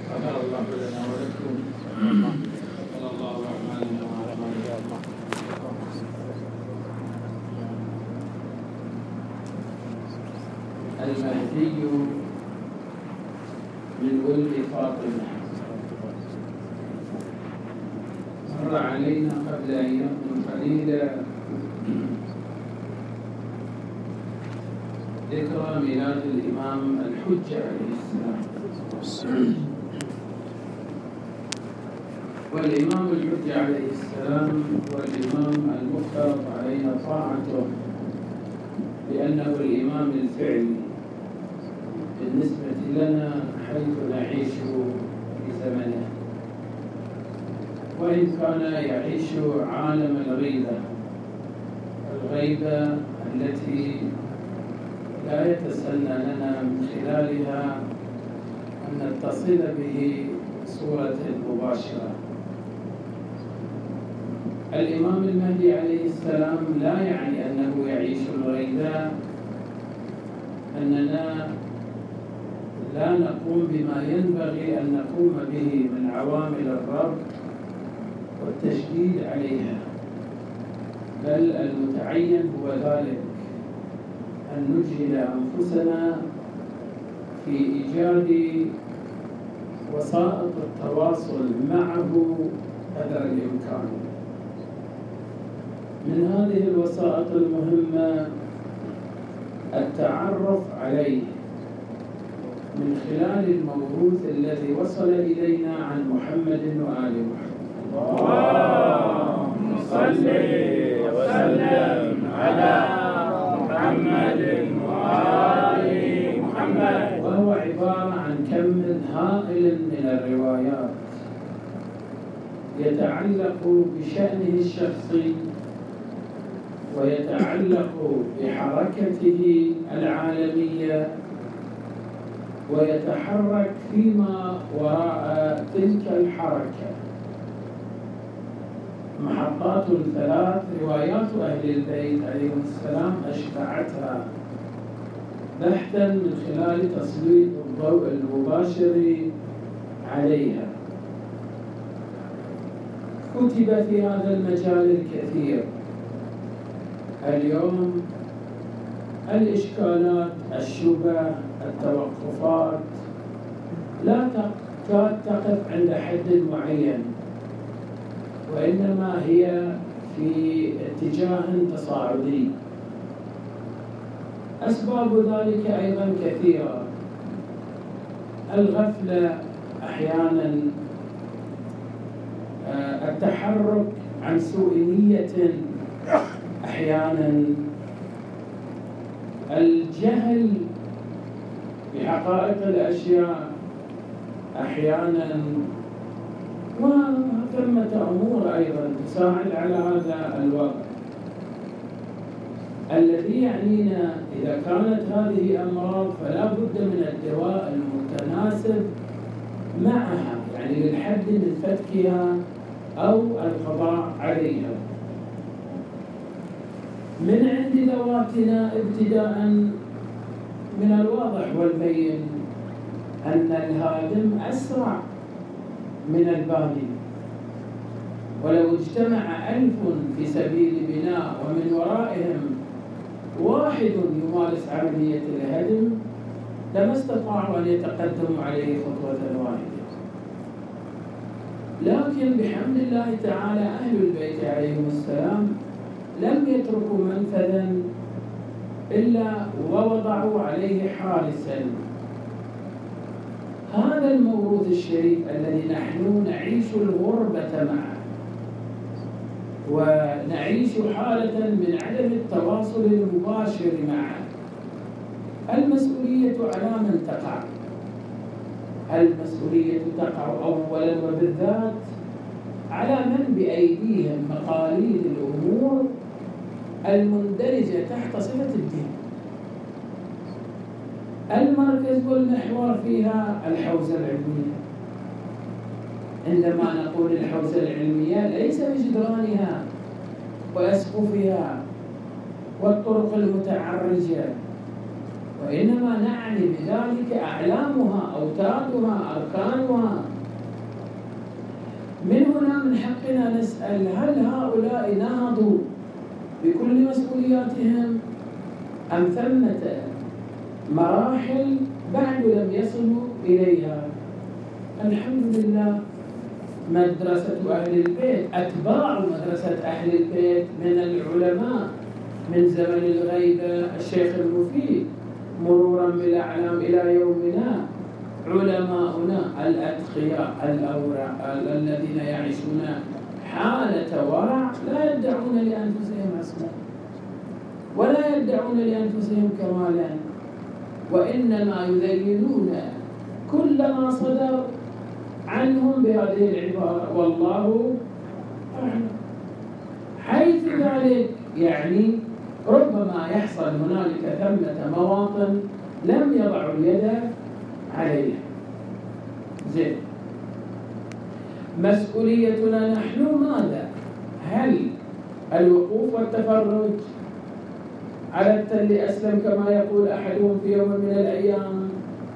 غفر الله لنا ولكم. صلى الله على محمد. المهدي من ولد فاطمة مر علينا قبل أيام قليلة ذكرى ميلاد الإمام الحجة عليه السلام. والإمام الحجة عليه السلام هو الإمام المفترض علينا طاعته لأنه الإمام الفعلي بالنسبة لنا حيث نعيش في زمنه، وإن كان يعيش عالم الغيبة التي لا يتسنى لنا من خلالها أن نتصل به صورة مباشرة. الإمام المهدي عليه السلام لا يعني أنه يعيش الغيبة أننا لا نقوم بما ينبغي أن نقوم به من عوامل الرب والتشديد عليها، بل المتعين هو ذلك أن نجهد أنفسنا في إيجاد وسائط التواصل معه قدر الإمكان. من هذه الوسائط المهمة التعرف عليه من خلال الموروث الذي وصل إلينا عن محمد وآل محمد. اللهم صل وسلم على محمد وآل محمد. وهو عبارة عن كم هائل من الروايات يتعلق بشأنه الشخصي ويتعلق بحركته العالمية ويتحرك فيما وراء تلك الحركة. محطات ثلاث روايات أهل البيت عليهم السلام أشبعتها بحثا من خلال تسليط الضوء المباشر عليها. كتب في هذا المجال الكثير. اليوم الإشكالات، الشبه، التوقفات لا تقف عند حد معين، وإنما هي في اتجاه تصاعدي. أسباب ذلك أيضا كثيرة. الغفلة أحيانا، التحرك عن سوء نية أحيانا، الجهل بحقائق الأشياء أحيانا، وثمة أمور أيضا تساعد على هذا الوضع. الذي يعنينا إذا كانت هذه أمراض فلا بد من الدواء المتناسب معها، يعني للحد من فتكها أو القضاء عليها. من عند ذواتنا ابتداء من الواضح والبين أن الهادم أسرع من الباني، ولو اجتمع 1000 في سبيل بناء ومن ورائهم واحد يمارس عملية الهدم لما استطاعوا أن يتقدموا عليه خطوة واحدة. لكن بحمد الله تعالى أهل البيت عليهم السلام لم يتركوا منفذا إلا ووضعوا عليه حارسا. هذا الموروث الشريف الذي نحن نعيش الغربة معه ونعيش حالة من عدم التواصل المباشر معه، المسؤولية على من تقع. المسؤولية تقع أولا وبالذات على من بأيديهم مقاليد الأمور المندرجة تحت صفة الدين. المركز والمحور فيها الحوزة العلمية. عندما نقول الحوزة العلمية ليس بجدرانها وأسقفها والطرق المتعرجة، وإنما نعني بذلك أعلامها، أوتادها، أركانها. من هنا من حقنا نسأل: هل هؤلاء نهضوا بكل مسؤولياتهم أم ثمة مراحل بعد لم يصلوا إليها؟ الحمد لله مدرسة أهل البيت، أتباع مدرسة أهل البيت من العلماء من زمن الغيبة الشيخ المفيد مرورا بالأعلام إلى يومنا، علماؤنا الأتقياء الأورع الذين يعيشون حالة ورع لا يدعون لأنفسهم عصمة ولا يدعون لأنفسهم كمالا، وإنما يذينون كل ما صدر عنهم بهذه العبارة: والله أعلم. حيث ذلك يعني ربما يحصل هنالك ثمة مواطن لم يضعوا اليد عليها. زين، مسؤوليتنا نحن ماذا؟ هل الوقوف والتفرج على التل أسلم كما يقول أحدهم في يوم من الأيام،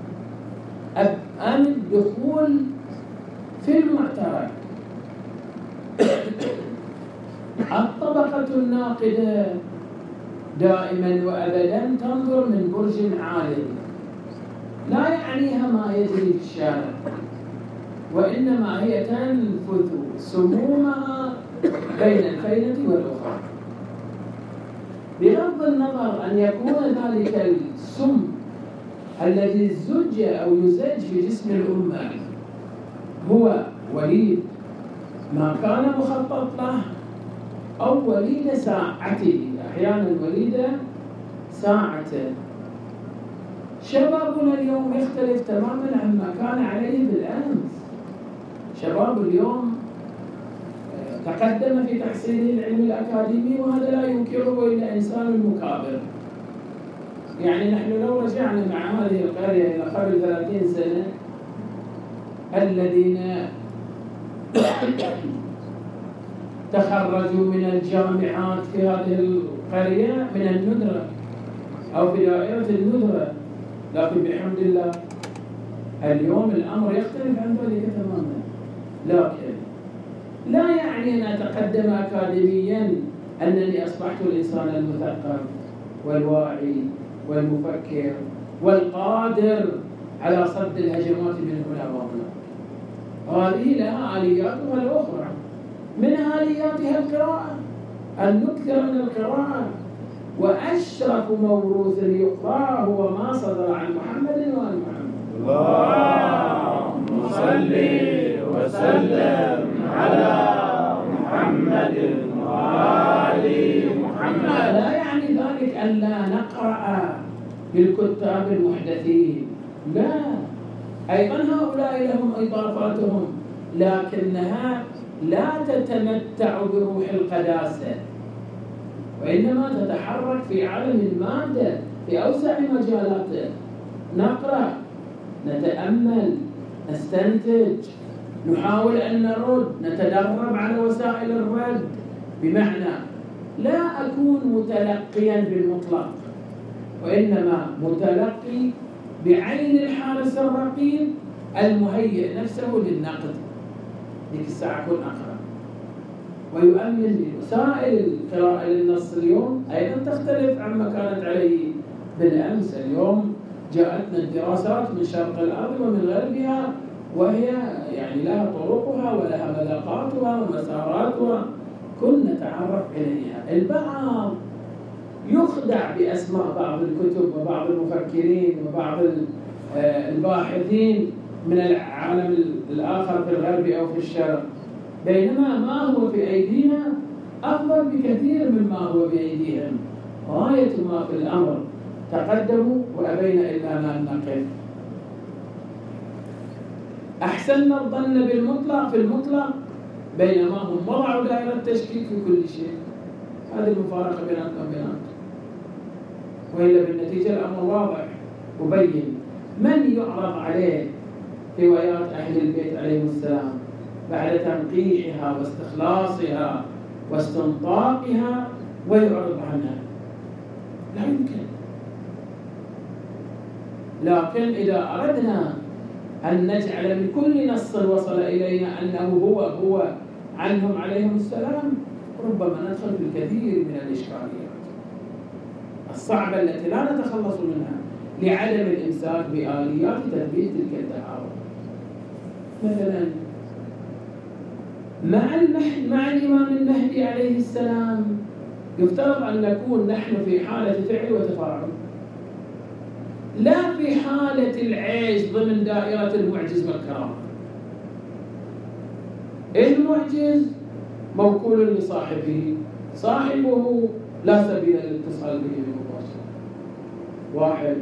أم الدخول في المعترك؟ الطبقة الناقدة دائما وأبدا تنظر من برج عالي، لا يعنيها ما يجري في الشارع، وإنما هي تنفث سمومها بين الفينة والأخرى، بغض النظر أن يكون ذلك السم الذي زج أو يزج في جسم الأمة هو وليد ما كان مخطط له أو وليد ساعته، أحيانا وليد ساعته. شبابنا اليوم يختلف تماما عما كان عليه بالأمس. شباب اليوم تقدم في تحصيله العلم الأكاديمي، وهذا لا ينكره إلا إنسان مكابر. يعني نحن لو رجعنا مع هذه القرية إلى قبل 30 سنة، الذين تخرجوا من الجامعات في هذه القرية من الندرة أو في دائرة الندرة، لكن بحمد الله اليوم الأمر يختلف عن ذلك تماما. لكن لا يعني أن أتقدم أكاديميا أنني أصبحت الإنسان المثقف والواعي والمفكر والقادر على صد الهجمات من هنا وهنا. هذه لها آلياتها الأخرى، من آلياتها القراءة، أن نكثر من القراءة، وأشرف موروث يقرأ هو ما صدر عن محمد وآل محمد. اللهم صل وسلم على محمد وآل محمد. لا يعني ذلك أن لا نقرأ بالكتاب المحدثين، لا، أيضا هؤلاء لهم إضافاتهم، لكنها لا تتمتع بروح القداسة، وإنما تتحرك في عالم المادة في أوسع مجالاته. نقرأ، نتأمل، نستنتج، نحاول أن نرد، نتدرب على وسائل الرد، بمعنى لا أكون متلقيا بالمطلق، وإنما متلقي بعين الحارس الرقيب المهيئ نفسه للنقد. ذيك الساعة أكون أقرأ ويؤمن لي. وسائل القراءة للنص اليوم أيضا تختلف عما كانت عليه بالأمس. اليوم جاءتنا الدراسات من شرق الأرض ومن غربها، وهي يعني لها طرقها ولها مذاقاتها ومساراتها، كنا نتعرف إليها. البعض يخدع بأسماء بعض الكتب وبعض المفكرين وبعض الباحثين من العالم الآخر في الغرب أو في الشرق، بينما ما هو في أيدينا أفضل بكثير مما هو بأيديهم. غاية ما في الأمر تقدموا وأبينا إلا أن نقف. أحسننا الظن بالمطلق في المطلق، بينما هم وضعوا دائرة التشكيك في كل شيء. هذه المفارقة بيناتنا وبيناتهم، وإلا بالنتيجة الأمر واضح وبين. من يعرض عليه روايات أهل البيت عليهم السلام بعد تنقيحها واستخلاصها واستنطاقها ويعرض عنها؟ لا يمكن. لكن إذا أردنا أن نجعل من كل نص وصل إلينا أنه هو عنهم عليهم السلام، ربما ندخل في الكثير من الإشكاليات الصعبة التي لا نتخلص منها لعدم الإمساك بآليات تثبيت تلك الدعاوى. مثلا مع الإمام المهدي عليه السلام يفترض أن نكون نحن في حالة فعل وتفاعل، لا في حالة العيش ضمن دائرة المعجز والكرامة. المعجز موكول لصاحبه، صاحبه لا سبيل للاتصال به مباشرة. واحد.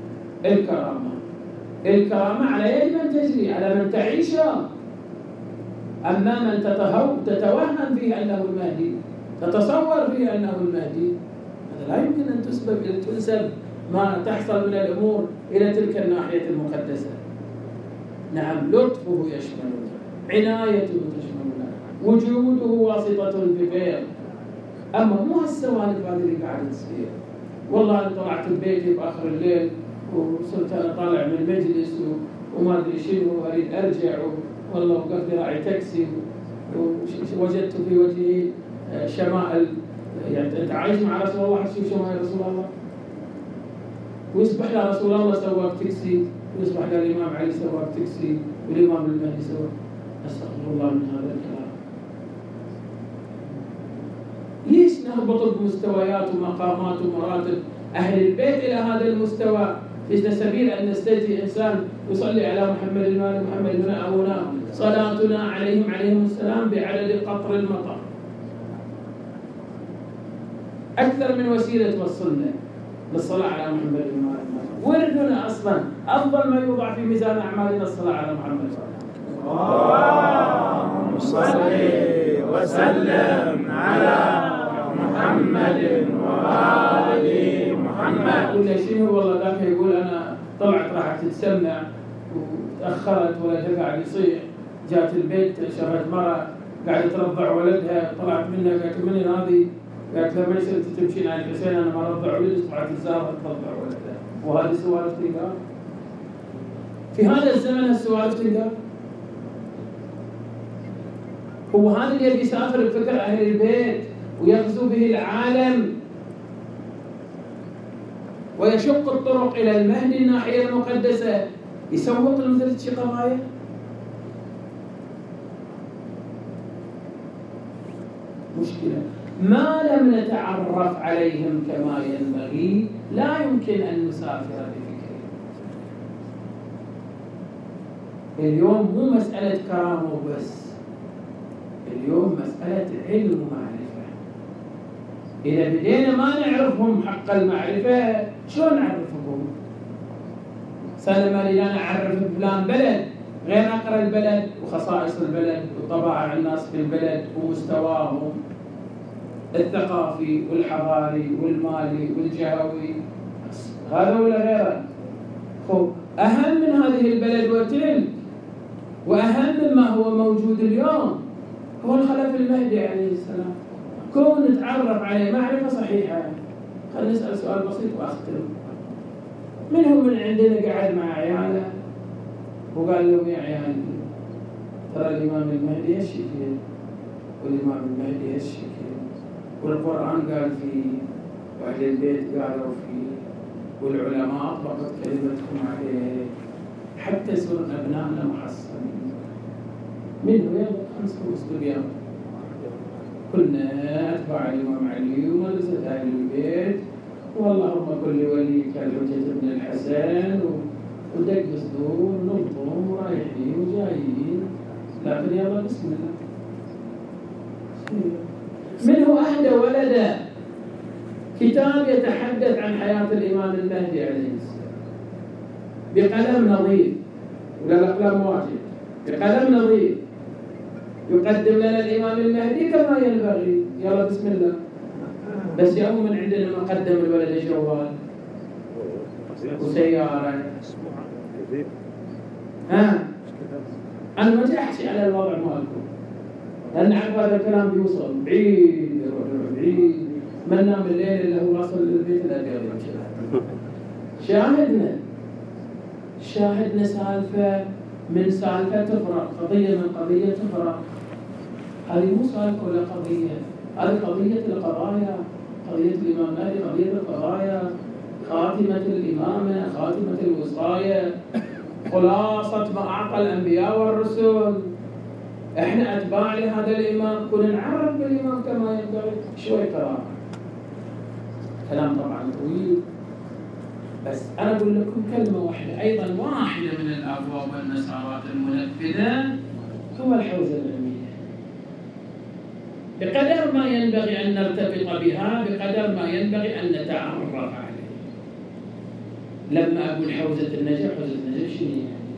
الكرامة على يد من تجري، على من تعيشها. أما من تتوهم فيه أنه المهدي، تتصور فيه أنه المهدي، هذا لا يمكن أن تنسب ما تحصل من الأمور إلى تلك الناحية المقدسة. نعم، لطفه يشملنا، عنايته تشملنا، وجوده واسطة بغير. أما مو هالسوالف هذه اللي قاعدة تصير. والله أنا طلعت ببيتي بآخر الليل وصرت أنا طالع من المجلس وما أدري شنو، أريد أرجع، والله وقف لي راعي تاكسي ووجدت في وجهي شمائل. يعني أنت عايش مع رسول الله، تشوف شمائل رسول الله، ويصبح له رسول الله سواق تاكسي، ويصبح له الإمام علي سواق تاكسي، والإمام المهدي سواق. أستغفر الله من هذا الكلام. ليش نهبط بمستويات ومقامات ومراتب أهل البيت إلى هذا المستوى؟ ليش سبيل أن نستجي إنسان يصلي على محمد وآل محمد من أبونا صلاتنا عليهم السلام بعدد قطر المطر. أكثر من وسيلة توصلنا للصلاة على محمد وآل محمد. وردنا أصلا أفضل ما يوضع في ميزان أعمالنا الصلاة على محمد. اللهم صل وسلم على محمد وآل محمد. قلنا شنو؟ والله ذاك يقول أنا طلعت راح تتسمع وتأخرت، ولدها قاعد يصيح، جات البيت شافت مرة قاعدة ترضع ولدها، طلعت منها قالت من هذه؟ قالت لها ما يصير تمشين على الحسين، أنا ما رضع ولدي، طلعت الزهرة ترضع ولدها. وهذه سوالف تنقال في هذا الزمن، السوالف تنقال. هو هذا اللي يسافر بفكر أهل البيت ويغزو به العالم ويشق الطرق إلى المهدي الناحية المقدسة، يسوق لمثل شي قضايا؟ مشكلة. ما لم نتعرف عليهم كما ينبغي لا يمكن أن نسافر بفكرهم. اليوم مو مسألة كرامة وبس، اليوم مسألة علم ومعرفة. إذا بدينا ما نعرفهم حق المعرفة، شلون نعرفهم؟ سلم لي أنا أعرف فلان بلد غير أقرأ البلد وخصائص البلد وطباع الناس في البلد ومستواهم الثقافي والحضاري والمالي والجهوي، هذا ولا غيره. أهم من هذه البلد وتلك، وأهم مما هو موجود اليوم، هو الخلف المهدي عليه السلام. كون نتعرف عليه معرفة صحيحة. خلينا نسأل سؤال بسيط وأختم. منهم من عندنا قاعد مع عياله وقال لهم يا عيال ترى الإمام المهدي هالشكل، والإمام المهدي هالشكل، والقرآن قال فيه، وأهل البيت قالوا فيه، والعلماء أطلقت كلمتهم عليه، حتى يصيرون أبنائنا محصنين. منه يلا 5 أسلوبيات. كنا أتباع الإمام علي ومدرسة أهل البيت، واللهم كل ولي كالحجة ابن الحسن، ودق صدور ونلطم ورايحين وجايين، لكن يلا بسم الله. منه أهدى ولده كتاب يتحدث عن حياة الإمام المهدي عليه السلام بقلم نظيف، ولا الأقلام واجد، بقلم نظيف يقدم لنا الإمام المهدي كما ينبغي. يلا بسم الله. بس يوم من عندنا ما قدم الولد جوال وسيارة. أنا ما جاي أحكي على الوضع مالكم، لأن أعرف هذا الكلام بيوصل بعيد بعيد، ما ننام الليل إلا هو واصل للبيت الأبيض. شاهدنا شاهدنا سالفة من سالفة تفرق، قضية من قضية تفرق. هذه مو سالفة ولا قضية، هذه قضية القضايا، قضية الإمام مهدي، قضية القضايا، خاتمة الإمامة، خاتمة الوصاية، خلاصة ما أعطى الأنبياء والرسل. إحنا أتباع لهذا الإمام، كنا نعرف بالإمام كما ينبغي. شوي ترى كلام طبعا طويل، بس أنا أقول لكم كلمة واحدة، أيضا واحدة من الأبواب والمسارات المنفذة هو الحوزة العلمية. بقدر ما ينبغي أن نرتبط بها، بقدر ما ينبغي أن نتعرف عليه. لما أقول حوزة النجف، حوزة النجف شنو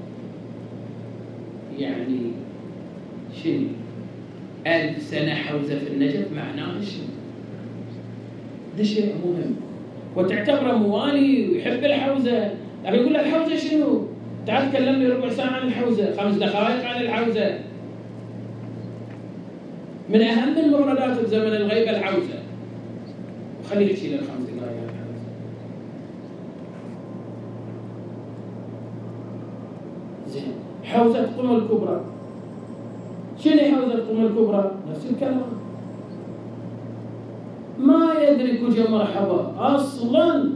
يعني شنو؟ 1000 سنة حوزة في النجف معناه شنو؟ ده شيء مهم، وتعتبره موالي ويحب الحوزة، لكن يقول لك الحوزة شنو؟ تعال تكلمني ربع ساعة عن الحوزة، 5 دقائق عن الحوزة. من أهم المفردات في زمن الغيبة الحوزة، وخليه يحكي لك 5 دقائق عن الحوزة. زين، حوزة قم الكبرى، شنو حوزة قم الكبرى؟ نفس الكلام، ما يدرك جمر حظى أصلاً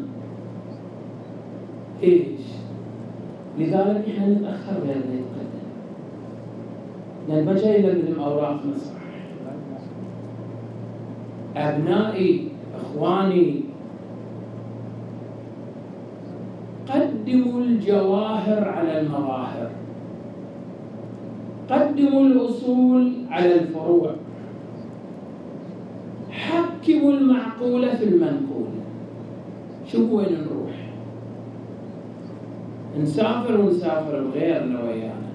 إيش؟ لذلك إحنا نتأخر بأن نتقدم، لأن ما جاي لنا أوراق مصح. أبنائي، إخواني، قدموا الجواهر على المظاهر، قدموا الأصول على الفروع، حكموا المعقولة في المنقول. شوفوا وين نروح، نسافر بغيرنا ويانا،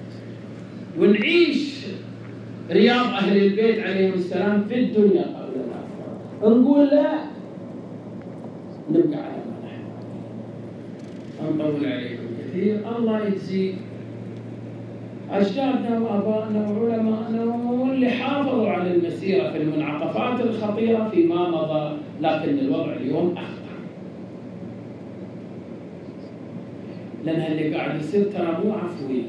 ونعيش رياض أهل البيت عليهم السلام في الدنيا قبل الآخرة. نقول لا، نبقى على ما نحن عليه. نطول عليكم كثير، الله يجزي أجدادنا وآبائنا وعلمائنا واللي حافظوا على المسيرة في المنعطفات الخطيرة فيما مضى، لكن الوضع اليوم أخطر، لأن اللي قاعد يصير ترى مو عفوي،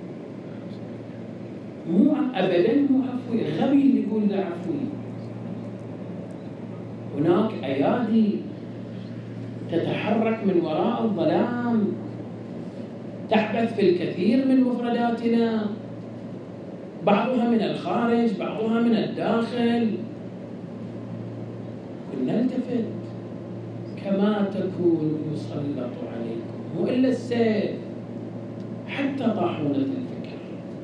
مو أبداً مو عفوي. الغبي اللي يقول لا عفوي. هناك أيادي تتحرك من وراء الظلام، تحدث في الكثير من مفرداتنا، بعضها من الخارج، بعضها من الداخل. نلتفت، كما تكون يسلط عليكم، مو إلا السيف، حتى طاحونة الفكر.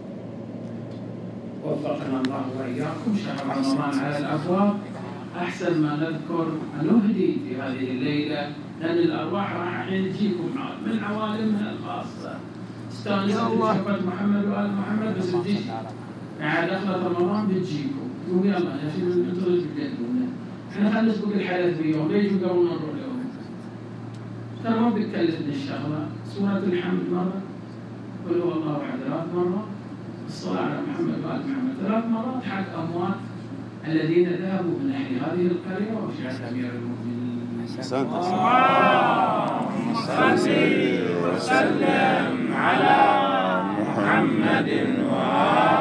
وفقنا الله وإياكم. شهر رمضان على الأبواب، أحسن ما نذكر نهدي في هذه الليلة، لأن الأرواح راح الحين تجيكم من عوالمها الخاصة. استانست بشفقة محمد وآل محمد، بس تجي بعد دخلة رمضان بتجيكم. يقول يلا يا شيخ انتم اللي تقدمونا، احنا خلينا نسبق الحدث بيوم، ليجوا قبل ما نروح لهم. ترى ما بتكلفنا الشغلة. سورة الحمد مرة، قل هو الله أحد 3 مرات، الصلاة على محمد وآل محمد 3 مرات، حق أموات الذين ذهبوا من أهل هذه القرية وشهد أمير المؤمنين. اللهم صل وسلم على محمد وآله